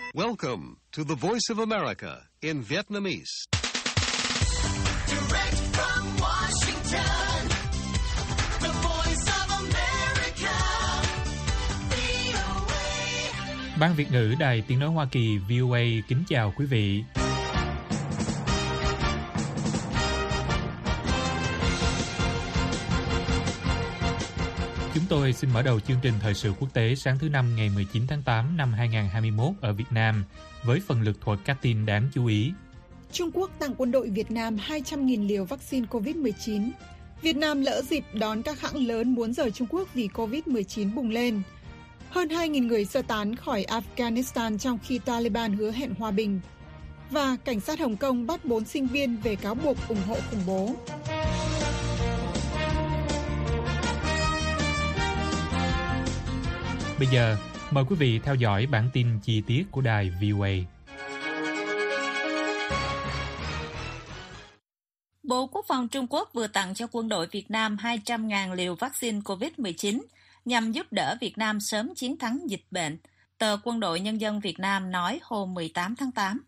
Welcome to the Voice of America in Vietnamese. Direct from Washington, the Voice of America, VOA. Ban Việt ngữ Đài Tiếng nói Hoa Kỳ VOA kính chào quý vị. Chúng tôi xin mở đầu chương trình thời sự quốc tế sáng thứ Năm ngày 19 tháng 8 năm 2021 ở Việt Nam với phần lược thuật các tin đáng chú ý. Trung Quốc tặng quân đội Việt Nam 200.000 liều vaccine COVID-19. Việt Nam lỡ dịp đón các hãng lớn muốn rời Trung Quốc vì COVID-19 bùng lên. Hơn 2.000 người sơ tán khỏi Afghanistan trong khi Taliban hứa hẹn hòa bình. Và cảnh sát Hồng Kông bắt 4 sinh viên về cáo buộc ủng hộ khủng bố. Bây giờ, mời quý vị theo dõi bản tin chi tiết của đài VOA. Bộ Quốc phòng Trung Quốc vừa tặng cho quân đội Việt Nam 200.000 liều vaccine COVID-19 nhằm giúp đỡ Việt Nam sớm chiến thắng dịch bệnh, tờ Quân đội Nhân dân Việt Nam nói hôm 18 tháng 8.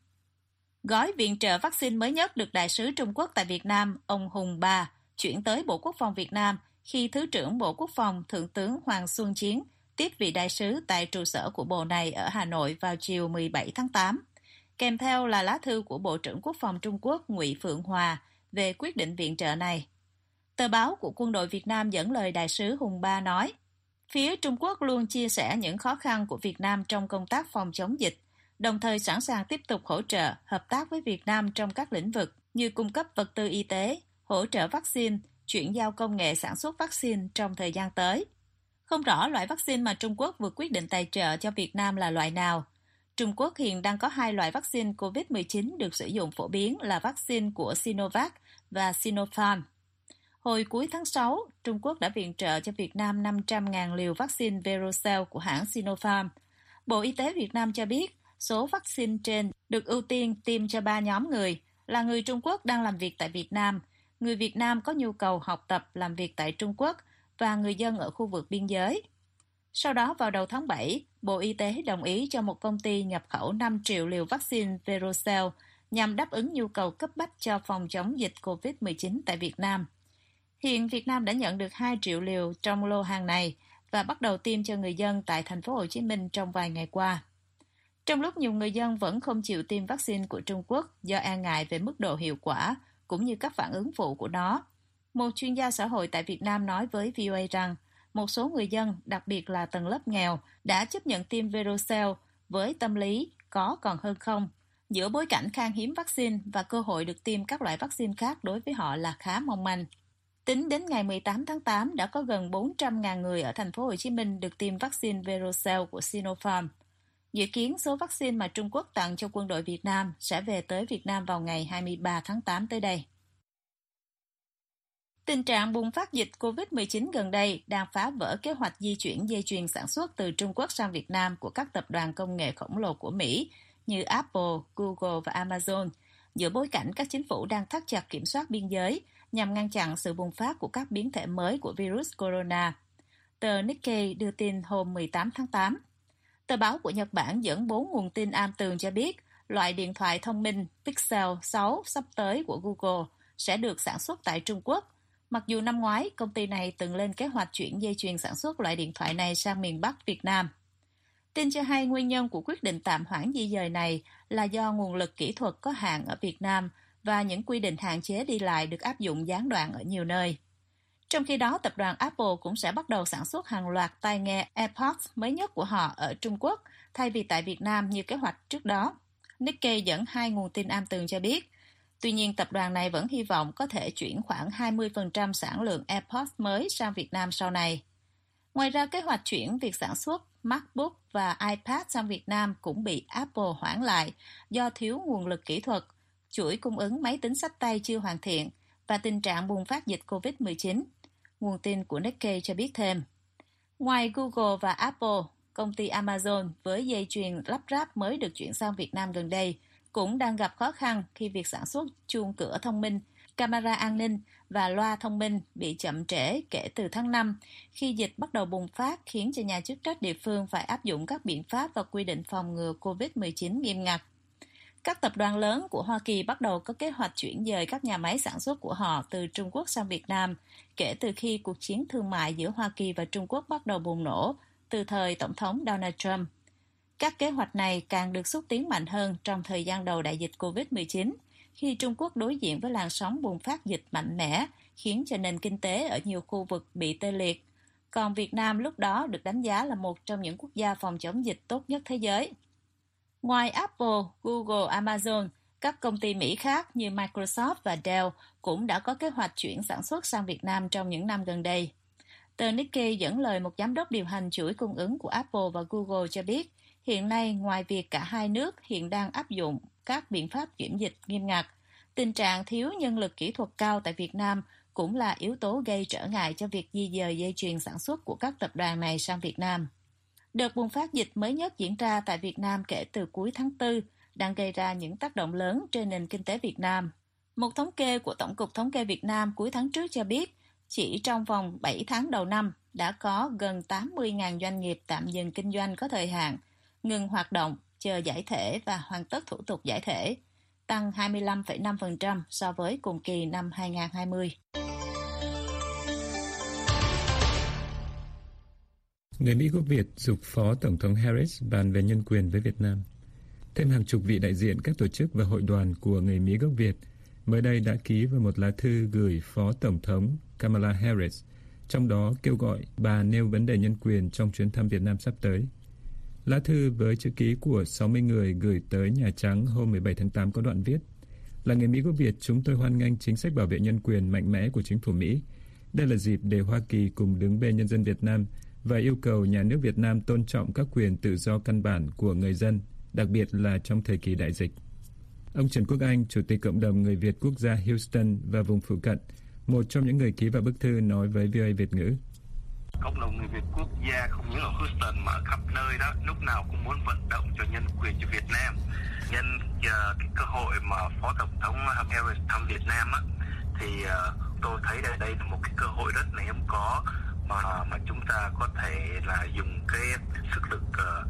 Gói viện trợ vaccine mới nhất được Đại sứ Trung Quốc tại Việt Nam, ông Hùng Ba, chuyển tới Bộ Quốc phòng Việt Nam khi Thứ trưởng Bộ Quốc phòng Thượng tướng Hoàng Xuân Chiến tiếp vị đại sứ tại trụ sở của bộ này ở Hà Nội vào chiều 17 tháng 8, kèm theo là lá thư của Bộ trưởng Quốc phòng Trung Quốc Ngụy Phượng Hòa về quyết định viện trợ này. Tờ báo của quân đội Việt Nam dẫn lời đại sứ Hùng Ba nói, phía Trung Quốc luôn chia sẻ những khó khăn của Việt Nam trong công tác phòng chống dịch, đồng thời sẵn sàng tiếp tục hỗ trợ, hợp tác với Việt Nam trong các lĩnh vực như cung cấp vật tư y tế, hỗ trợ vaccine, chuyển giao công nghệ sản xuất vaccine trong thời gian tới. Không rõ loại vaccine mà Trung Quốc vừa quyết định tài trợ cho Việt Nam là loại nào. Trung Quốc hiện đang có 2 loại vaccine COVID-19 được sử dụng phổ biến là vaccine của Sinovac và Sinopharm. Hồi cuối tháng 6, Trung Quốc đã viện trợ cho Việt Nam 500.000 liều vaccine Verocell của hãng Sinopharm. Bộ Y tế Việt Nam cho biết số vaccine trên được ưu tiên tiêm cho 3 nhóm người là người Trung Quốc đang làm việc tại Việt Nam, người Việt Nam có nhu cầu học tập làm việc tại Trung Quốc và người dân ở khu vực biên giới. Sau đó vào đầu tháng 7, Bộ Y tế đồng ý cho một công ty nhập khẩu 5 triệu liều vaccine Verocell nhằm đáp ứng nhu cầu cấp bách cho phòng chống dịch COVID-19 tại Việt Nam. Hiện Việt Nam đã nhận được 2 triệu liều trong lô hàng này và bắt đầu tiêm cho người dân tại thành phố Hồ Chí Minh trong vài ngày qua. Trong lúc nhiều người dân vẫn không chịu tiêm vaccine của Trung Quốc do e ngại về mức độ hiệu quả cũng như các phản ứng phụ của nó, một chuyên gia xã hội tại Việt Nam nói với VOA rằng một số người dân, đặc biệt là tầng lớp nghèo, đã chấp nhận tiêm Verocell với tâm lý có còn hơn không, giữa bối cảnh khan hiếm vaccine và cơ hội được tiêm các loại vaccine khác đối với họ là khá mong manh. Tính đến ngày 18 tháng 8 đã có gần 400.000 người ở thành phố Hồ Chí Minh được tiêm vaccine Verocell của Sinopharm. Dự kiến số vaccine mà Trung Quốc tặng cho quân đội Việt Nam sẽ về tới Việt Nam vào ngày 23 tháng 8 tới đây. Tình trạng bùng phát dịch COVID-19 gần đây đang phá vỡ kế hoạch di chuyển dây chuyền sản xuất từ Trung Quốc sang Việt Nam của các tập đoàn công nghệ khổng lồ của Mỹ như Apple, Google và Amazon, giữa bối cảnh các chính phủ đang thắt chặt kiểm soát biên giới nhằm ngăn chặn sự bùng phát của các biến thể mới của virus corona. Tờ Nikkei đưa tin hôm 18 tháng 8. Tờ báo của Nhật Bản dẫn 4 nguồn tin am tường cho biết loại điện thoại thông minh Pixel 6 sắp tới của Google sẽ được sản xuất tại Trung Quốc, mặc dù năm ngoái công ty này từng lên kế hoạch chuyển dây chuyền sản xuất loại điện thoại này sang miền Bắc Việt Nam. Tin cho hay nguyên nhân của quyết định tạm hoãn di dời này là do nguồn lực kỹ thuật có hạn ở Việt Nam và những quy định hạn chế đi lại được áp dụng gián đoạn ở nhiều nơi. Trong khi đó, tập đoàn Apple cũng sẽ bắt đầu sản xuất hàng loạt tai nghe AirPods mới nhất của họ ở Trung Quốc thay vì tại Việt Nam như kế hoạch trước đó. Nikkei dẫn 2 nguồn tin am tường cho biết. Tuy nhiên, tập đoàn này vẫn hy vọng có thể chuyển khoảng 20% sản lượng AirPods mới sang Việt Nam sau này. Ngoài ra, kế hoạch chuyển việc sản xuất MacBook và iPad sang Việt Nam cũng bị Apple hoãn lại do thiếu nguồn lực kỹ thuật, chuỗi cung ứng máy tính xách tay chưa hoàn thiện và tình trạng bùng phát dịch COVID-19. Nguồn tin của Nikkei cho biết thêm. Ngoài Google và Apple, công ty Amazon với dây chuyền lắp ráp mới được chuyển sang Việt Nam gần đây cũng đang gặp khó khăn khi việc sản xuất chuông cửa thông minh camera an ninh và loa thông minh bị chậm trễ kể từ tháng 5, khi dịch bắt đầu bùng phát khiến cho nhà chức trách địa phương phải áp dụng các biện pháp và quy định phòng ngừa COVID-19 nghiêm ngặt. Các tập đoàn lớn của Hoa Kỳ bắt đầu có kế hoạch chuyển dời các nhà máy sản xuất của họ từ Trung Quốc sang Việt Nam kể từ khi cuộc chiến thương mại giữa Hoa Kỳ và Trung Quốc bắt đầu bùng nổ từ thời Tổng thống Donald Trump. Các kế hoạch này càng được xúc tiến mạnh hơn trong thời gian đầu đại dịch COVID-19, khi Trung Quốc đối diện với làn sóng bùng phát dịch mạnh mẽ, khiến cho nền kinh tế ở nhiều khu vực bị tê liệt. Còn Việt Nam lúc đó được đánh giá là một trong những quốc gia phòng chống dịch tốt nhất thế giới. Ngoài Apple, Google, Amazon, các công ty Mỹ khác như Microsoft và Dell cũng đã có kế hoạch chuyển sản xuất sang Việt Nam trong những năm gần đây. Tờ Nikkei dẫn lời một giám đốc điều hành chuỗi cung ứng của Apple và Google cho biết, hiện nay ngoài việc cả hai nước hiện đang áp dụng các biện pháp kiểm dịch nghiêm ngặt, tình trạng thiếu nhân lực kỹ thuật cao tại Việt Nam cũng là yếu tố gây trở ngại cho việc di dời dây chuyền sản xuất của các tập đoàn này sang Việt Nam. Đợt bùng phát dịch mới nhất diễn ra tại Việt Nam kể từ cuối tháng 4 đang gây ra những tác động lớn trên nền kinh tế Việt Nam. Một thống kê của Tổng cục Thống kê Việt Nam cuối tháng trước cho biết, chỉ trong vòng 7 tháng đầu năm đã có gần 80.000 doanh nghiệp tạm dừng kinh doanh có thời hạn, ngừng hoạt động, chờ giải thể và hoàn tất thủ tục giải thể, tăng 25,5% so với cùng kỳ năm 2020. Người Mỹ gốc Việt giục Phó Tổng thống Harris bàn về nhân quyền với Việt Nam. Thêm hàng chục vị đại diện các tổ chức và hội đoàn của người Mỹ gốc Việt mới đây đã ký vào một lá thư gửi Phó Tổng thống Kamala Harris, trong đó kêu gọi bà nêu vấn đề nhân quyền trong chuyến thăm Việt Nam sắp tới. Lá thư với chữ ký của 60 người gửi tới Nhà Trắng hôm 17 tháng 8 có đoạn viết: Là người Mỹ gốc Việt, chúng tôi hoan nghênh chính sách bảo vệ nhân quyền mạnh mẽ của chính phủ Mỹ. Đây là dịp để Hoa Kỳ cùng đứng bên nhân dân Việt Nam và yêu cầu nhà nước Việt Nam tôn trọng các quyền tự do căn bản của người dân, đặc biệt là trong thời kỳ đại dịch. Ông Trần Quốc Anh, Chủ tịch Cộng đồng Người Việt Quốc gia Houston và vùng phụ cận, một trong những người ký vào bức thư nói với VOA Việt ngữ: Cộng đồng người Việt Quốc gia không những ở Houston mà ở khắp nơi đó, lúc nào cũng muốn vận động cho nhân quyền cho Việt Nam. Nhân cái cơ hội mà Phó Tổng thống Harris thăm Việt Nam á, thì tôi thấy đây là một cái cơ hội rất là hiếm có mà chúng ta có thể là dùng cái sức lực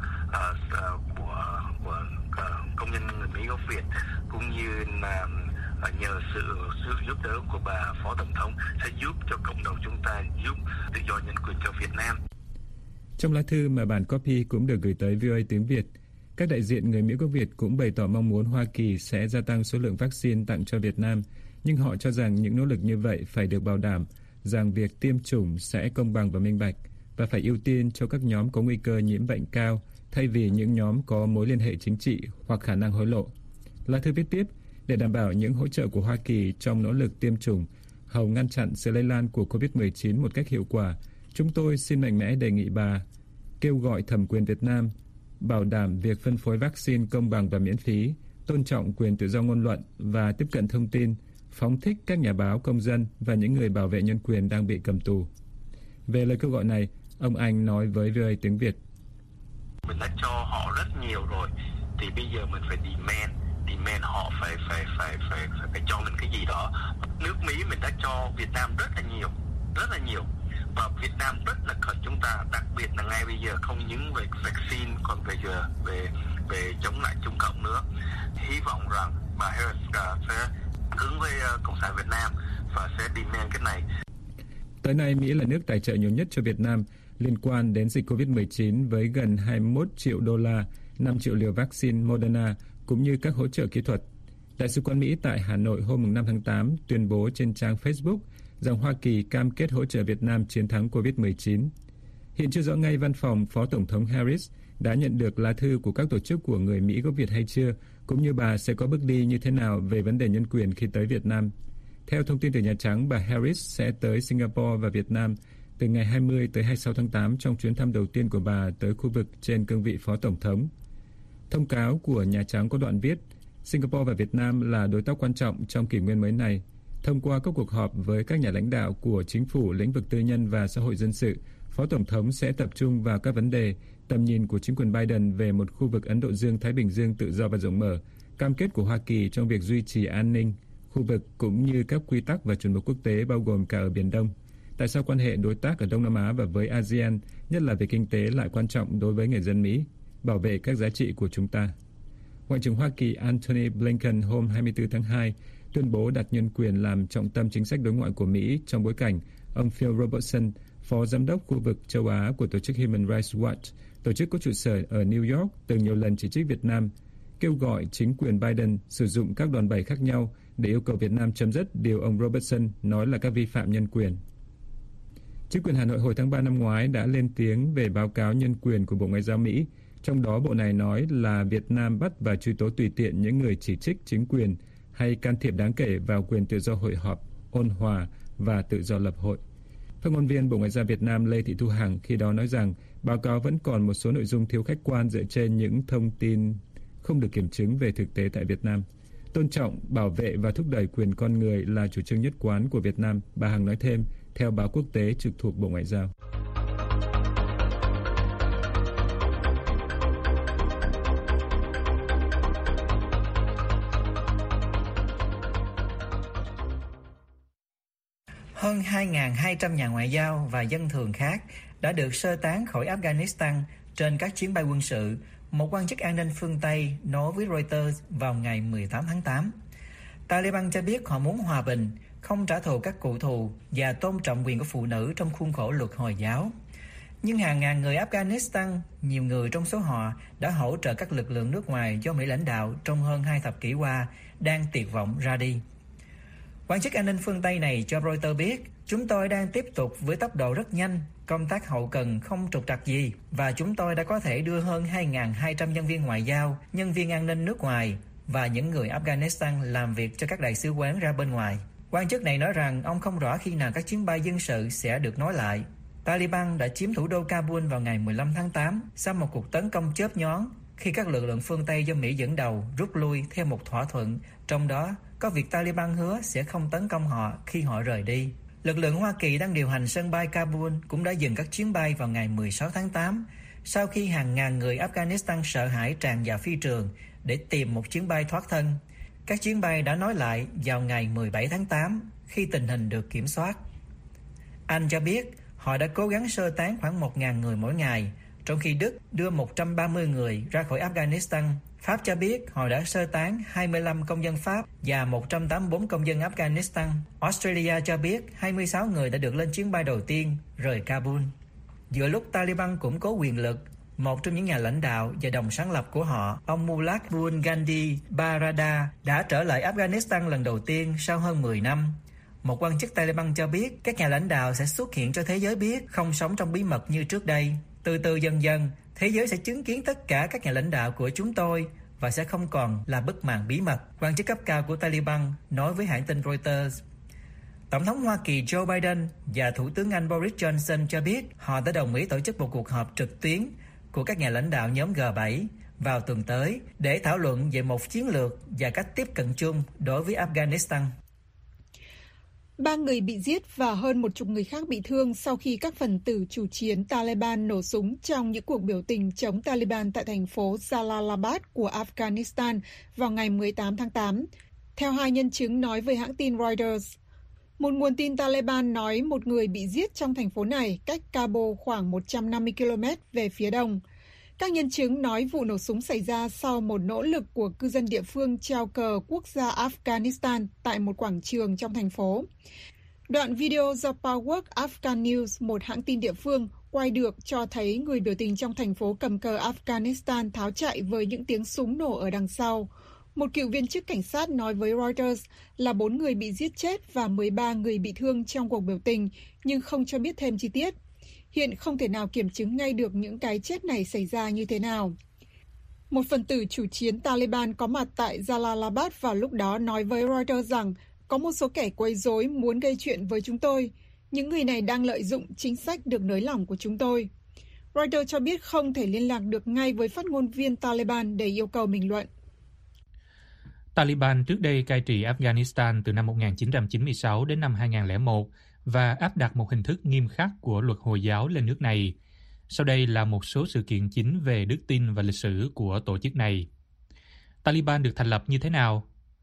của công nhân người Mỹ gốc Việt cũng như là nhờ sự giúp đỡ của bà Phó Tổng thống sẽ giúp cho cộng đồng chúng ta giúp tự do nhân quyền cho Việt Nam. Trong lá thư mà bản copy cũng được gửi tới VOA tiếng Việt, các đại diện người Mỹ gốc Việt cũng bày tỏ mong muốn Hoa Kỳ sẽ gia tăng số lượng vaccine tặng cho Việt Nam, nhưng họ cho rằng những nỗ lực như vậy phải được bảo đảm rằng việc tiêm chủng sẽ công bằng và minh bạch và phải ưu tiên cho các nhóm có nguy cơ nhiễm bệnh cao thay vì những nhóm có mối liên hệ chính trị hoặc khả năng hối lộ. Lá thư viết tiếp: Để đảm bảo những hỗ trợ của Hoa Kỳ trong nỗ lực tiêm chủng hầu ngăn chặn sự lây lan của COVID-19 một cách hiệu quả, chúng tôi xin mạnh mẽ đề nghị bà kêu gọi thẩm quyền Việt Nam bảo đảm việc phân phối vaccine công bằng và miễn phí, tôn trọng quyền tự do ngôn luận và tiếp cận thông tin, phóng thích các nhà báo, công dân và những người bảo vệ nhân quyền đang bị cầm tù. Về lời kêu gọi này, ông Anh nói với VOA tiếng Việt: Mình đã cho họ rất nhiều rồi, thì bây giờ mình phải demand họ phải cho mình cái gì đó. Nước Mỹ mình đã cho Việt Nam rất là nhiều, và Việt Nam rất là cần chúng ta, đặc biệt là ngay bây giờ không những về vaccine còn về chống lại Trung Cộng nữa. Hy vọng rằng bà Harris sẽ hướng với Cộng sản Việt Nam và sẽ demand cái này. Tới nay, Mỹ là nước tài trợ nhiều nhất cho Việt Nam liên quan đến dịch COVID-19 với gần 21 triệu đô la, 5 triệu liều vaccine Moderna cũng như các hỗ trợ kỹ thuật. Đại sứ quán Mỹ tại Hà Nội hôm 5 tháng 8 tuyên bố trên trang Facebook rằng Hoa Kỳ cam kết hỗ trợ Việt Nam chiến thắng COVID-19. Hiện chưa rõ ngay văn phòng Phó Tổng thống Harris đã nhận được lá thư của các tổ chức của người Mỹ gốc Việt hay chưa, cũng như bà sẽ có bước đi như thế nào về vấn đề nhân quyền khi tới Việt Nam. Theo thông tin từ Nhà Trắng, bà Harris sẽ tới Singapore và Việt Nam từ ngày 20 tới 26 tháng 8 trong chuyến thăm đầu tiên của bà tới khu vực trên cương vị Phó Tổng thống. Thông cáo của Nhà Trắng có đoạn viết: Singapore và Việt Nam là đối tác quan trọng trong kỷ nguyên mới này. Thông qua các cuộc họp với các nhà lãnh đạo của chính phủ, lĩnh vực tư nhân và xã hội dân sự, Phó Tổng thống sẽ tập trung vào các vấn đề, tầm nhìn của chính quyền Biden về một khu vực Ấn Độ Dương-Thái Bình Dương tự do và rộng mở, cam kết của Hoa Kỳ trong việc duy trì an ninh, khu vực cũng như các quy tắc và chuẩn mực quốc tế bao gồm cả ở Biển Đông. Tại sao quan hệ đối tác ở Đông Nam Á và với ASEAN, nhất là về kinh tế, lại quan trọng đối với người dân Mỹ, bảo vệ các giá trị của chúng ta? Ngoại trưởng Hoa Kỳ Antony Blinken hôm 24 tháng 2 tuyên bố đặt nhân quyền làm trọng tâm chính sách đối ngoại của Mỹ trong bối cảnh ông Phil Robertson, Phó Giám đốc khu vực châu Á của tổ chức Human Rights Watch, tổ chức có trụ sở ở New York, từng nhiều lần chỉ trích Việt Nam, kêu gọi chính quyền Biden sử dụng các đòn bẩy khác nhau để yêu cầu Việt Nam chấm dứt điều ông Robertson nói là các vi phạm nhân quyền. Chính quyền Hà Nội hồi tháng 3 năm ngoái đã lên tiếng về báo cáo nhân quyền của Bộ Ngoại giao Mỹ, trong đó bộ này nói là Việt Nam bắt và truy tố tùy tiện những người chỉ trích chính quyền hay can thiệp đáng kể vào quyền tự do hội họp, ôn hòa và tự do lập hội. Phát ngôn viên Bộ Ngoại giao Việt Nam Lê Thị Thu Hằng khi đó nói rằng báo cáo vẫn còn một số nội dung thiếu khách quan dựa trên những thông tin không được kiểm chứng về thực tế tại Việt Nam. Tôn trọng, bảo vệ và thúc đẩy quyền con người là chủ trương nhất quán của Việt Nam, bà Hằng nói thêm, theo báo quốc tế trực thuộc Bộ Ngoại giao. Hơn 2.200 nhà ngoại giao và dân thường khác đã được sơ tán khỏi Afghanistan trên các chuyến bay quân sự, một quan chức an ninh phương Tây nói với Reuters vào ngày 18 tháng 8. Taliban cho biết họ muốn hòa bình, không trả thù các cựu thù và tôn trọng quyền của phụ nữ trong khuôn khổ luật Hồi giáo. Nhưng hàng ngàn người Afghanistan, nhiều người trong số họ đã hỗ trợ các lực lượng nước ngoài do Mỹ lãnh đạo trong hơn 2 thập kỷ qua, đang tuyệt vọng ra đi. Quan chức an ninh phương Tây này cho Reuters biết, chúng tôi đang tiếp tục với tốc độ rất nhanh, công tác hậu cần không trục trặc gì, và chúng tôi đã có thể đưa hơn 2.200 nhân viên ngoại giao, nhân viên an ninh nước ngoài và những người Afghanistan làm việc cho các đại sứ quán ra bên ngoài. Quan chức này nói rằng ông không rõ khi nào các chuyến bay dân sự sẽ được nối lại. Taliban đã chiếm thủ đô Kabul vào ngày 15 tháng 8 sau một cuộc tấn công chớp nhoáng khi các lực lượng phương Tây do Mỹ dẫn đầu rút lui theo một thỏa thuận, trong đó có việc Taliban hứa sẽ không tấn công họ khi họ rời đi. Lực lượng Hoa Kỳ đang điều hành sân bay Kabul cũng đã dừng các chuyến bay vào ngày 16 tháng 8 sau khi hàng ngàn người Afghanistan sợ hãi tràn vào phi trường để tìm một chuyến bay thoát thân. Các chuyến bay đã nối lại vào ngày 17 tháng 8 khi tình hình được kiểm soát. Anh cho biết họ đã cố gắng sơ tán khoảng 1.000 người mỗi ngày, trong khi Đức đưa 130 người ra khỏi Afghanistan. Pháp cho biết họ đã sơ tán 25 công dân Pháp và 184 công dân Afghanistan. Australia cho biết 26 người đã được lên chuyến bay đầu tiên rời Kabul. Giữa lúc Taliban củng cố quyền lực, một trong những nhà lãnh đạo và đồng sáng lập của họ, ông Mullah Gandhi Barada, đã trở lại Afghanistan lần đầu tiên sau hơn 10 năm. Một quan chức Taliban cho biết các nhà lãnh đạo sẽ xuất hiện cho thế giới biết, không sống trong bí mật như trước đây. Từ từ dần dần, thế giới sẽ chứng kiến tất cả các nhà lãnh đạo của chúng tôi và sẽ không còn là bức màn bí mật, quan chức cấp cao của Taliban nói với hãng tin Reuters. Tổng thống Hoa Kỳ Joe Biden và Thủ tướng Anh Boris Johnson cho biết họ đã đồng ý tổ chức một cuộc họp trực tuyến của các nhà lãnh đạo nhóm G7 vào tuần tới để thảo luận về một chiến lược và cách tiếp cận chung đối với Afghanistan. 3 người bị giết và hơn 10 người khác bị thương sau khi các phần tử chủ chiến Taliban nổ súng trong những cuộc biểu tình chống Taliban tại thành phố Jalalabad của Afghanistan vào ngày 18 tháng 8, theo 2 nhân chứng nói với hãng tin Reuters. Một nguồn tin Taliban nói một người bị giết trong thành phố này cách Kabul khoảng 150 km về phía đông. Các nhân chứng nói vụ nổ súng xảy ra sau một nỗ lực của cư dân địa phương treo cờ quốc gia Afghanistan tại một quảng trường trong thành phố. Đoạn video do Power Afghan News, một hãng tin địa phương, quay được cho thấy người biểu tình trong thành phố cầm cờ Afghanistan tháo chạy với những tiếng súng nổ ở đằng sau. Một cựu viên chức cảnh sát nói với Reuters là 4 người bị giết chết và 13 người bị thương trong cuộc biểu tình, nhưng không cho biết thêm chi tiết. Hiện không thể nào kiểm chứng ngay được những cái chết này xảy ra như thế nào. Một phần tử chủ chiến Taliban có mặt tại Jalalabad vào lúc đó nói với Reuters rằng có một số kẻ quấy rối muốn gây chuyện với chúng tôi. Những người này đang lợi dụng chính sách được nới lỏng của chúng tôi. Reuters cho biết không thể liên lạc được ngay với phát ngôn viên Taliban để yêu cầu bình luận. Taliban trước đây cai trị Afghanistan từ năm 1996 đến năm 2001 và áp đặt một hình thức nghiêm khắc của luật Hồi giáo lên nước này. Sau đây là một số sự kiện chính về đức tin và lịch sử của tổ chức này. Taliban được thành lập như thế nào?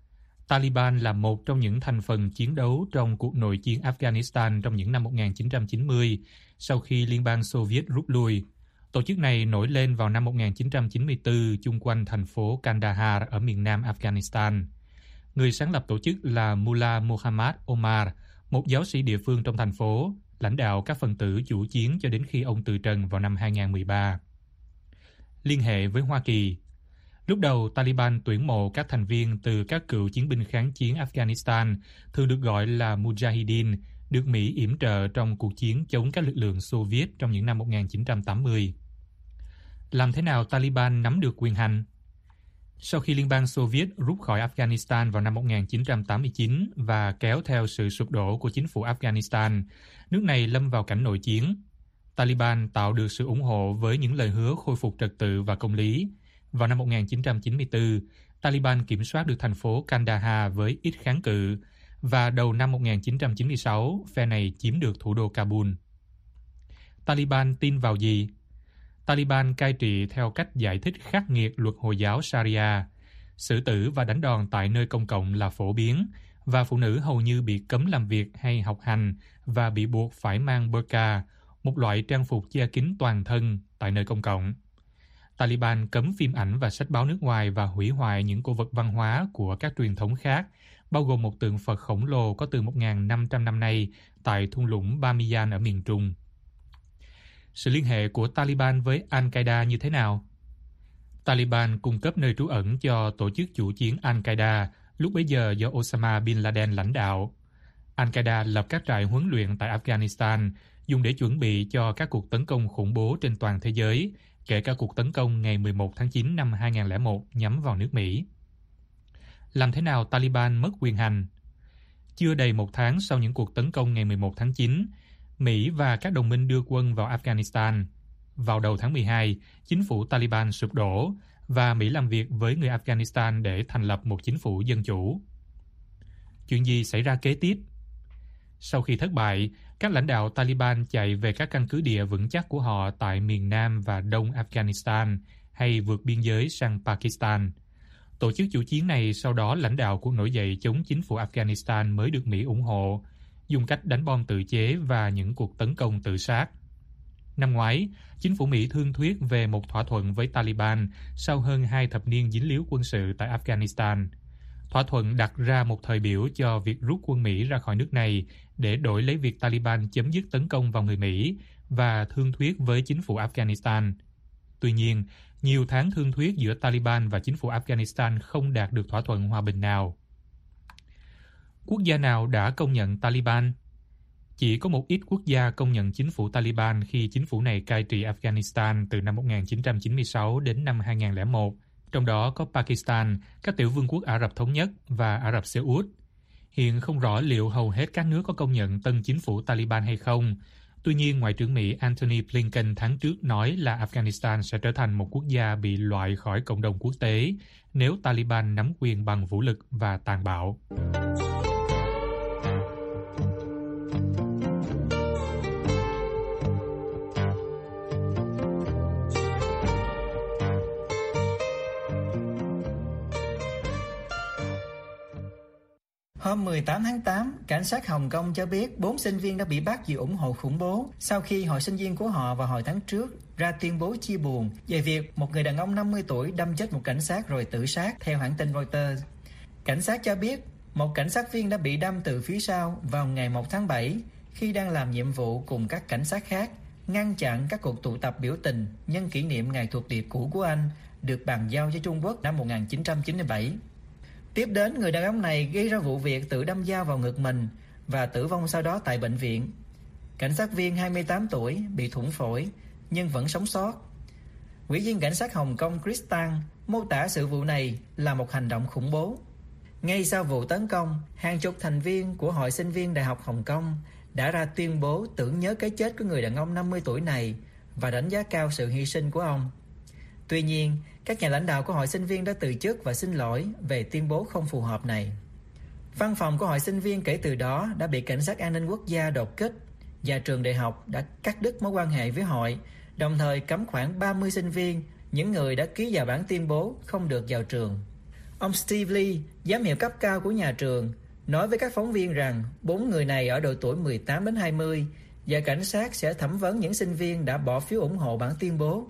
Taliban là một trong những thành phần chiến đấu trong cuộc nội chiến Afghanistan trong những năm 1990, sau khi Liên bang Xô Viết rút lui. Tổ chức này nổi lên vào năm 1994 chung quanh thành phố Kandahar ở miền nam Afghanistan. Người sáng lập tổ chức là Mullah Muhammad Omar, một giáo sĩ địa phương trong thành phố, lãnh đạo các phần tử chủ chiến cho đến khi ông từ trần vào năm 2013. Liên hệ với Hoa Kỳ. Lúc đầu, Taliban tuyển mộ các thành viên từ các cựu chiến binh kháng chiến Afghanistan, thường được gọi là Mujahideen, được Mỹ yểm trợ trong cuộc chiến chống các lực lượng Xô Viết trong những năm 1980. Làm thế nào Taliban nắm được quyền hành? Sau khi Liên bang Xô Viết rút khỏi Afghanistan vào năm 1989 và kéo theo sự sụp đổ của chính phủ Afghanistan, nước này lâm vào cảnh nội chiến. Taliban tạo được sự ủng hộ với những lời hứa khôi phục trật tự và công lý. Vào năm 1994, Taliban kiểm soát được thành phố Kandahar với ít kháng cự, và đầu năm 1996, phe này chiếm được thủ đô Kabul. Taliban tin vào gì? Taliban cai trị theo cách giải thích khắc nghiệt luật Hồi giáo Sharia. Xử tử và đánh đòn tại nơi công cộng là phổ biến, và phụ nữ hầu như bị cấm làm việc hay học hành và bị buộc phải mang burqa, một loại trang phục che kín toàn thân, tại nơi công cộng. Taliban cấm phim ảnh và sách báo nước ngoài và hủy hoại những cổ vật văn hóa của các truyền thống khác, bao gồm một tượng Phật khổng lồ có từ 1.500 năm nay tại thung lũng Bamiyan ở miền Trung. Sự liên hệ của Taliban với Al-Qaeda như thế nào? Taliban cung cấp nơi trú ẩn cho tổ chức chủ chiến Al-Qaeda, lúc bấy giờ do Osama Bin Laden lãnh đạo. Al-Qaeda lập các trại huấn luyện tại Afghanistan, dùng để chuẩn bị cho các cuộc tấn công khủng bố trên toàn thế giới, kể cả cuộc tấn công ngày 11 tháng 9 năm 2001 nhắm vào nước Mỹ. Làm thế nào Taliban mất quyền hành? Chưa đầy một tháng sau những cuộc tấn công ngày 11 tháng 9, Mỹ và các đồng minh đưa quân vào Afghanistan. Vào đầu tháng 12, chính phủ Taliban sụp đổ và Mỹ làm việc với người Afghanistan để thành lập một chính phủ dân chủ. Chuyện gì xảy ra kế tiếp? Sau khi thất bại, các lãnh đạo Taliban chạy về các căn cứ địa vững chắc của họ tại miền Nam và Đông Afghanistan hay vượt biên giới sang Pakistan. Tổ chức chủ chiến này sau đó lãnh đạo cuộc nổi dậy chống chính phủ Afghanistan mới được Mỹ ủng hộ, dùng cách đánh bom tự chế và những cuộc tấn công tự sát. Năm ngoái, chính phủ Mỹ thương thuyết về một thỏa thuận với Taliban sau hơn 2 thập niên dính líu quân sự tại Afghanistan. Thỏa thuận đặt ra một thời biểu cho việc rút quân Mỹ ra khỏi nước này để đổi lấy việc Taliban chấm dứt tấn công vào người Mỹ và thương thuyết với chính phủ Afghanistan. Tuy nhiên, nhiều tháng thương thuyết giữa Taliban và chính phủ Afghanistan không đạt được thỏa thuận hòa bình nào. Quốc gia nào đã công nhận Taliban? Chỉ có một ít quốc gia công nhận chính phủ Taliban khi chính phủ này cai trị Afghanistan từ năm 1996 đến năm 2001, trong đó có Pakistan, các tiểu vương quốc Ả Rập Thống Nhất và Ả Rập Xê Út. Hiện không rõ liệu hầu hết các nước có công nhận tân chính phủ Taliban hay không. Tuy nhiên, Ngoại trưởng Mỹ Antony Blinken tháng trước nói là Afghanistan sẽ trở thành một quốc gia bị loại khỏi cộng đồng quốc tế nếu Taliban nắm quyền bằng vũ lực và tàn bạo. Hôm 18 tháng 8, cảnh sát Hồng Kông cho biết 4 sinh viên đã bị bắt vì ủng hộ khủng bố sau khi hội sinh viên của họ vào hồi tháng trước ra tuyên bố chia buồn về việc một người đàn ông 50 tuổi đâm chết một cảnh sát rồi tự sát, theo hãng tin Reuters. Cảnh sát cho biết một cảnh sát viên đã bị đâm từ phía sau vào ngày 1 tháng 7 khi đang làm nhiệm vụ cùng các cảnh sát khác, ngăn chặn các cuộc tụ tập biểu tình nhân kỷ niệm ngày thuộc địa cũ của Anh được bàn giao cho Trung Quốc năm 1997. Tiếp đến, người đàn ông này gây ra vụ việc tự đâm dao vào ngực mình và tử vong sau đó tại bệnh viện. Cảnh sát viên 28 tuổi bị thủng phổi nhưng vẫn sống sót. Ủy viên cảnh sát Hồng Kông Chris Tang mô tả sự vụ này là một hành động khủng bố. Ngay sau vụ tấn công, hàng chục thành viên của Hội sinh viên Đại học Hồng Kông đã ra tuyên bố tưởng nhớ cái chết của người đàn ông 50 tuổi này và đánh giá cao sự hy sinh của ông. Tuy nhiên, các nhà lãnh đạo của Hội sinh viên đã từ chức và xin lỗi về tuyên bố không phù hợp này. Văn phòng của Hội sinh viên kể từ đó đã bị cảnh sát an ninh quốc gia đột kích và trường đại học đã cắt đứt mối quan hệ với hội, đồng thời cấm khoảng 30 sinh viên, những người đã ký vào bản tuyên bố, không được vào trường. Ông Steve Lee, giám hiệu cấp cao của nhà trường, nói với các phóng viên rằng 4 người này ở độ tuổi 18 đến 20 và cảnh sát sẽ thẩm vấn những sinh viên đã bỏ phiếu ủng hộ bản tuyên bố.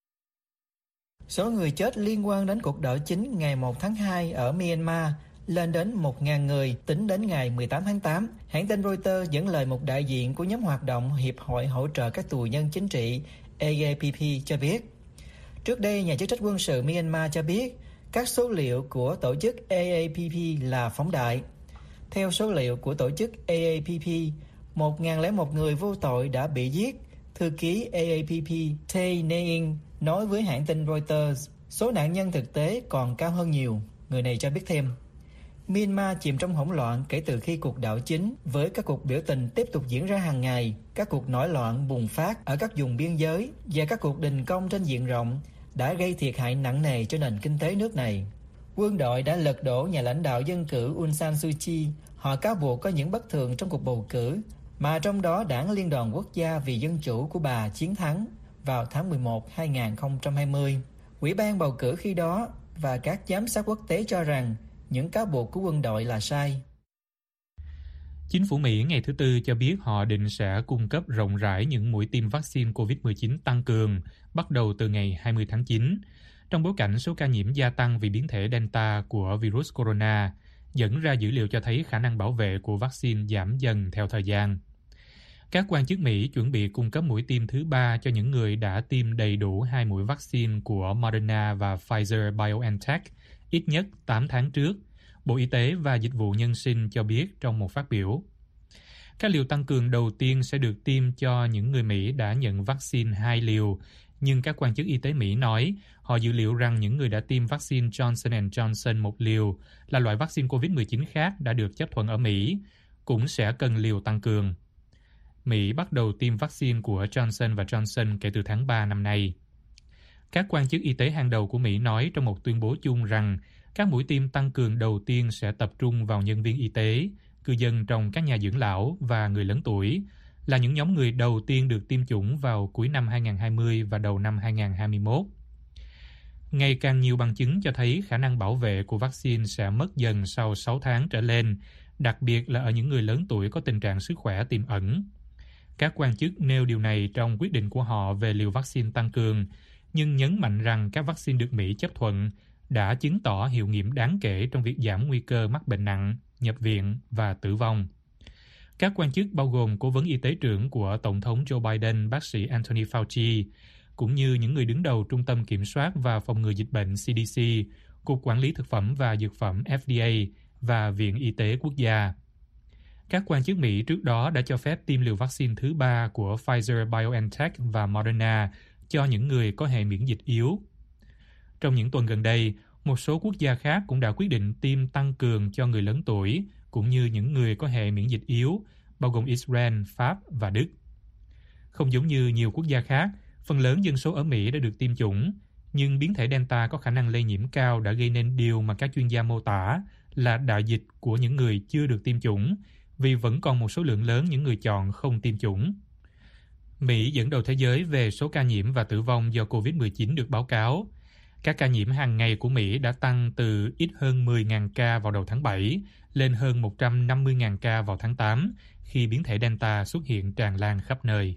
Số người chết liên quan đến cuộc đảo chính ngày 1 tháng 2 ở Myanmar lên đến 1.000 người tính đến ngày 18 tháng 8. Hãng tin Reuters dẫn lời một đại diện của nhóm hoạt động Hiệp hội hỗ trợ các tù nhân chính trị AAPP cho biết. Trước đây, nhà chức trách quân sự Myanmar cho biết các số liệu của tổ chức AAPP là phóng đại. Theo số liệu của tổ chức AAPP, 1.001 người vô tội đã bị giết. Thư ký AAPP Tay Naing nói với hãng tin Reuters, số nạn nhân thực tế còn cao hơn nhiều. Người này cho biết thêm, Myanmar chìm trong hỗn loạn kể từ khi cuộc đảo chính, với các cuộc biểu tình tiếp tục diễn ra hàng ngày, các cuộc nổi loạn bùng phát ở các vùng biên giới và các cuộc đình công trên diện rộng đã gây thiệt hại nặng nề cho nền kinh tế nước này. Quân đội đã lật đổ nhà lãnh đạo dân cử Aung San Suu Kyi. Họ cáo buộc có những bất thường trong cuộc bầu cử, mà trong đó Đảng Liên đoàn Quốc gia vì Dân chủ của bà chiến thắng vào tháng 11, 2020. Ủy ban bầu cử khi đó và các giám sát quốc tế cho rằng những cáo buộc của quân đội là sai. Chính phủ Mỹ ngày thứ Tư cho biết họ định sẽ cung cấp rộng rãi những mũi tiêm vaccine COVID-19 tăng cường bắt đầu từ ngày 20 tháng 9, trong bối cảnh số ca nhiễm gia tăng vì biến thể Delta của virus corona, dẫn ra dữ liệu cho thấy khả năng bảo vệ của vaccine giảm dần theo thời gian. Các quan chức Mỹ chuẩn bị cung cấp mũi tiêm thứ 3 cho những người đã tiêm đầy đủ 2 mũi vaccine của Moderna và Pfizer-BioNTech ít nhất 8 tháng trước, Bộ Y tế và Dịch vụ Nhân sinh cho biết trong một phát biểu. Các liều tăng cường đầu tiên sẽ được tiêm cho những người Mỹ đã nhận vaccine 2 liều, nhưng các quan chức y tế Mỹ nói họ dự liệu rằng những người đã tiêm vaccine Johnson & Johnson 1 liều là loại vaccine COVID-19 khác đã được chấp thuận ở Mỹ, cũng sẽ cần liều tăng cường. Mỹ bắt đầu tiêm vaccine của Johnson & Johnson kể từ tháng 3 năm nay. Các quan chức y tế hàng đầu của Mỹ nói trong một tuyên bố chung rằng các mũi tiêm tăng cường đầu tiên sẽ tập trung vào nhân viên y tế, cư dân trong các nhà dưỡng lão và người lớn tuổi, là những nhóm người đầu tiên được tiêm chủng vào cuối năm 2020 và đầu năm 2021. Ngày càng nhiều bằng chứng cho thấy khả năng bảo vệ của vaccine sẽ mất dần sau 6 tháng trở lên, đặc biệt là ở những người lớn tuổi có tình trạng sức khỏe tiềm ẩn. Các quan chức nêu điều này trong quyết định của họ về liều vaccine tăng cường, nhưng nhấn mạnh rằng các vaccine được Mỹ chấp thuận đã chứng tỏ hiệu nghiệm đáng kể trong việc giảm nguy cơ mắc bệnh nặng, nhập viện và tử vong. Các quan chức bao gồm Cố vấn Y tế trưởng của Tổng thống Joe Biden, bác sĩ Anthony Fauci, cũng như những người đứng đầu Trung tâm Kiểm soát và Phòng ngừa Dịch bệnh CDC, Cục Quản lý Thực phẩm và Dược phẩm FDA và Viện Y tế Quốc gia. Các quan chức Mỹ trước đó đã cho phép tiêm liều vaccine thứ 3 của Pfizer-BioNTech và Moderna cho những người có hệ miễn dịch yếu. Trong những tuần gần đây, một số quốc gia khác cũng đã quyết định tiêm tăng cường cho người lớn tuổi, cũng như những người có hệ miễn dịch yếu, bao gồm Israel, Pháp và Đức. Không giống như nhiều quốc gia khác, phần lớn dân số ở Mỹ đã được tiêm chủng, nhưng biến thể Delta có khả năng lây nhiễm cao đã gây nên điều mà các chuyên gia mô tả là đại dịch của những người chưa được tiêm chủng, vì vẫn còn một số lượng lớn những người chọn không tiêm chủng. Mỹ dẫn đầu thế giới về số ca nhiễm và tử vong do COVID-19 được báo cáo. Các ca nhiễm hàng ngày của Mỹ đã tăng từ ít hơn 10.000 ca vào đầu tháng 7 lên hơn 150.000 ca vào tháng 8 khi biến thể Delta xuất hiện tràn lan khắp nơi.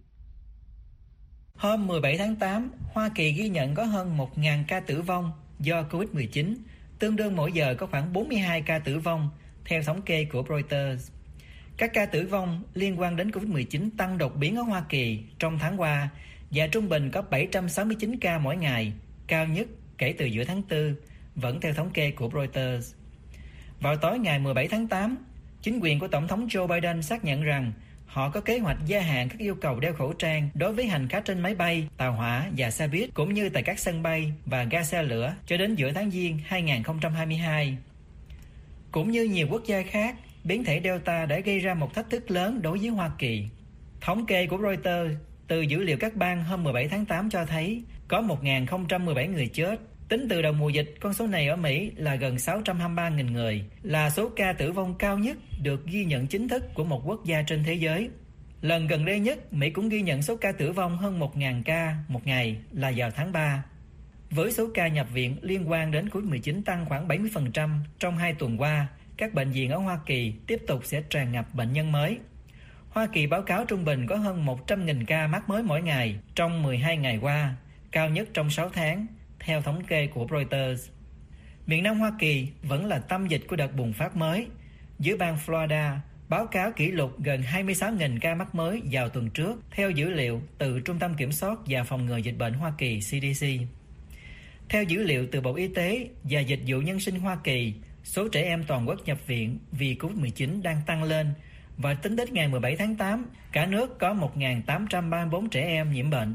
Hôm 17 tháng 8, Hoa Kỳ ghi nhận có hơn 1.000 ca tử vong do COVID-19, tương đương mỗi giờ có khoảng 42 ca tử vong, theo thống kê của Reuters. Các ca tử vong liên quan đến COVID-19 tăng đột biến ở Hoa Kỳ trong tháng qua và trung bình có 769 ca mỗi ngày, cao nhất kể từ giữa tháng 4, vẫn theo thống kê của Reuters. Vào tối ngày 17 tháng 8, chính quyền của Tổng thống Joe Biden xác nhận rằng họ có kế hoạch gia hạn các yêu cầu đeo khẩu trang đối với hành khách trên máy bay, tàu hỏa và xe buýt, cũng như tại các sân bay và ga xe lửa cho đến giữa tháng Giêng 2022. Cũng như nhiều quốc gia khác, biến thể Delta đã gây ra một thách thức lớn đối với Hoa Kỳ. Thống kê của Reuters từ dữ liệu các bang hôm 17 tháng 8 cho thấy có 1.017 người chết. Tính từ đầu mùa dịch, con số này ở Mỹ là gần 623.000 người, là số ca tử vong cao nhất được ghi nhận chính thức của một quốc gia trên thế giới. Lần gần đây nhất, Mỹ cũng ghi nhận số ca tử vong hơn 1.000 ca một ngày là vào tháng 3. Với số ca nhập viện liên quan đến COVID-19 tăng khoảng 70% trong 2 tuần qua, các bệnh viện ở Hoa Kỳ tiếp tục sẽ tràn ngập bệnh nhân mới. Hoa Kỳ báo cáo trung bình có hơn 100.000 ca mắc mới mỗi ngày trong 12 ngày qua, cao nhất trong 6 tháng, theo thống kê của Reuters. Miền Nam Hoa Kỳ vẫn là tâm dịch của đợt bùng phát mới. Giữa bang Florida, báo cáo kỷ lục gần 26.000 ca mắc mới vào tuần trước, theo dữ liệu từ Trung tâm Kiểm soát và Phòng ngừa Dịch bệnh Hoa Kỳ CDC. Theo dữ liệu từ Bộ Y tế và Dịch vụ Nhân sinh Hoa Kỳ, số trẻ em toàn quốc nhập viện vì COVID-19 đang tăng lên, và tính đến ngày 17 tháng 8, cả nước có 1.834 trẻ em nhiễm bệnh.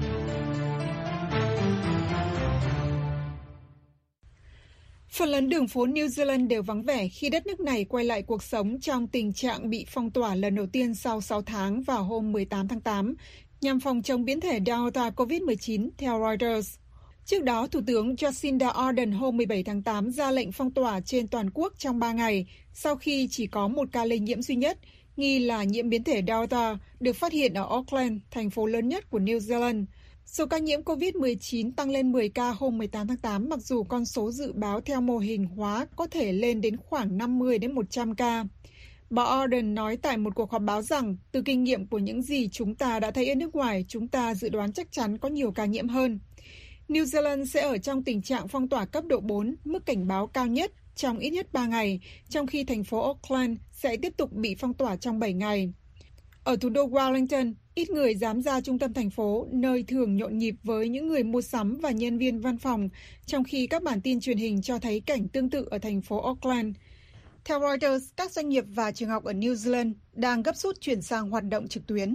Phần lớn đường phố New Zealand đều vắng vẻ khi đất nước này quay lại cuộc sống trong tình trạng bị phong tỏa lần đầu tiên sau 6 tháng vào hôm 18 tháng 8, nhằm phòng chống biến thể Delta COVID-19, theo Reuters. Trước đó, Thủ tướng Jacinda Ardern hôm 17 tháng 8 ra lệnh phong tỏa trên toàn quốc trong 3 ngày, sau khi chỉ có một ca lây nhiễm duy nhất, nghi là nhiễm biến thể Delta, được phát hiện ở Auckland, thành phố lớn nhất của New Zealand. Số ca nhiễm COVID-19 tăng lên 10 ca hôm 18 tháng 8, mặc dù con số dự báo theo mô hình hóa có thể lên đến khoảng 50 đến 100 ca. Bà Ardern nói tại một cuộc họp báo rằng, từ kinh nghiệm của những gì chúng ta đã thấy ở nước ngoài, chúng ta dự đoán chắc chắn có nhiều ca nhiễm hơn. New Zealand sẽ ở trong tình trạng phong tỏa cấp độ 4, mức cảnh báo cao nhất trong ít nhất 3 ngày, trong khi thành phố Auckland sẽ tiếp tục bị phong tỏa trong 7 ngày. Ở thủ đô Wellington, ít người dám ra trung tâm thành phố, nơi thường nhộn nhịp với những người mua sắm và nhân viên văn phòng, trong khi các bản tin truyền hình cho thấy cảnh tương tự ở thành phố Auckland. Theo Reuters, các doanh nghiệp và trường học ở New Zealand đang gấp rút chuyển sang hoạt động trực tuyến.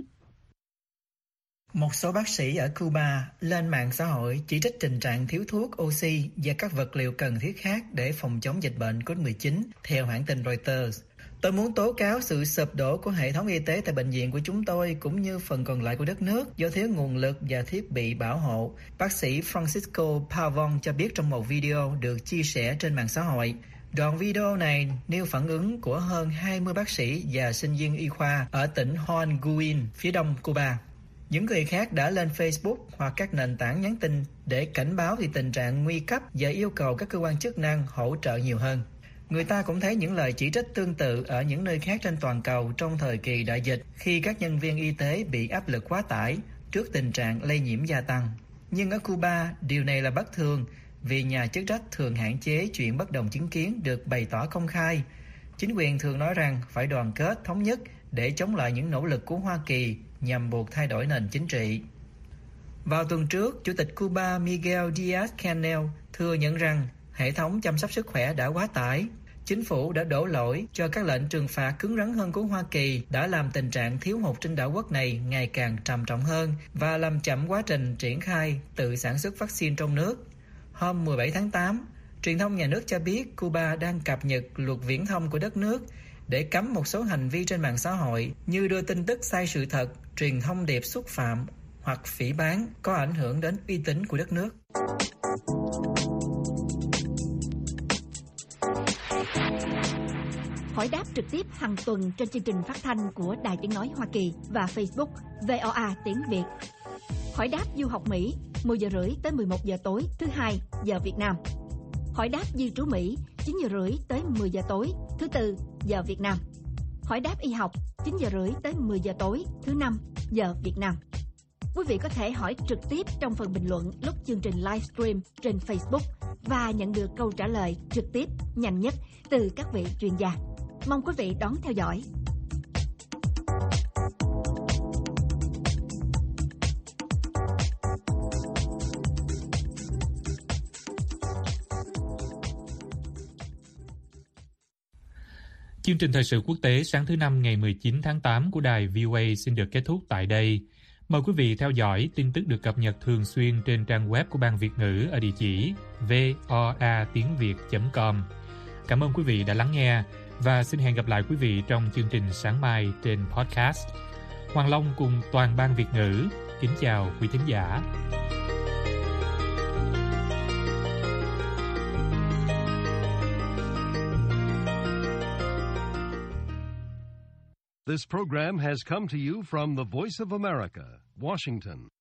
Một số bác sĩ ở Cuba lên mạng xã hội chỉ trích tình trạng thiếu thuốc, oxy và các vật liệu cần thiết khác để phòng chống dịch bệnh COVID-19, theo hãng tin Reuters. Tôi muốn tố cáo sự sụp đổ của hệ thống y tế tại bệnh viện của chúng tôi cũng như phần còn lại của đất nước do thiếu nguồn lực và thiết bị bảo hộ, bác sĩ Francisco Pavon cho biết trong một video được chia sẻ trên mạng xã hội. Đoạn video này nêu phản ứng của hơn 20 bác sĩ và sinh viên y khoa ở tỉnh Holguín, phía đông Cuba. Những người khác đã lên Facebook hoặc các nền tảng nhắn tin để cảnh báo về tình trạng nguy cấp và yêu cầu các cơ quan chức năng hỗ trợ nhiều hơn. Người ta cũng thấy những lời chỉ trích tương tự ở những nơi khác trên toàn cầu trong thời kỳ đại dịch, khi các nhân viên y tế bị áp lực quá tải trước tình trạng lây nhiễm gia tăng. Nhưng ở Cuba, điều này là bất thường vì nhà chức trách thường hạn chế chuyện bất đồng chứng kiến được bày tỏ công khai. Chính quyền thường nói rằng phải đoàn kết, thống nhất để chống lại những nỗ lực của Hoa Kỳ nhằm buộc thay đổi nền chính trị. Vào tuần trước, Chủ tịch Cuba Miguel Díaz-Canel thừa nhận rằng hệ thống chăm sóc sức khỏe đã quá tải. Chính phủ đã đổ lỗi cho các lệnh trừng phạt cứng rắn hơn của Hoa Kỳ đã làm tình trạng thiếu hụt trên đảo quốc này ngày càng trầm trọng hơn và làm chậm quá trình triển khai tự sản xuất vaccine trong nước. Hôm 17 tháng 8, truyền thông nhà nước cho biết Cuba đang cập nhật luật viễn thông của đất nước để cấm một số hành vi trên mạng xã hội như đưa tin tức sai sự thật, truyền thông điệp xúc phạm hoặc phỉ báng có ảnh hưởng đến uy tín của đất nước. Hỏi đáp trực tiếp hàng tuần trên chương trình phát thanh của Đài Tiếng Nói Hoa Kỳ và Facebook VOA Tiếng Việt. Hỏi đáp du học Mỹ 10 giờ rưỡi tới 11 giờ tối thứ Hai giờ Việt Nam. Hỏi đáp di trú Mỹ 9 giờ rưỡi tới 10 giờ tối thứ Tư giờ Việt Nam. Hỏi đáp y học 9 giờ rưỡi tới 10 giờ tối thứ Năm giờ Việt Nam. Quý vị có thể hỏi trực tiếp trong phần bình luận lúc chương trình livestream trên Facebook và nhận được câu trả lời trực tiếp nhanh nhất từ các vị chuyên gia. Mong quý vị đón theo dõi. Chương trình thời sự quốc tế sáng thứ Năm ngày 19 tháng 8 của đài VOA xin được kết thúc tại đây. Mời quý vị theo dõi tin tức được cập nhật thường xuyên trên trang web của Ban Việt ngữ ở địa chỉ voatiengviet.com. Cảm ơn quý vị đã lắng nghe và xin hẹn gặp lại quý vị trong chương trình sáng mai trên podcast. Hoàng Long cùng toàn Ban Việt ngữ kính chào quý thính giả. This program has come to you from the Voice of America, Washington.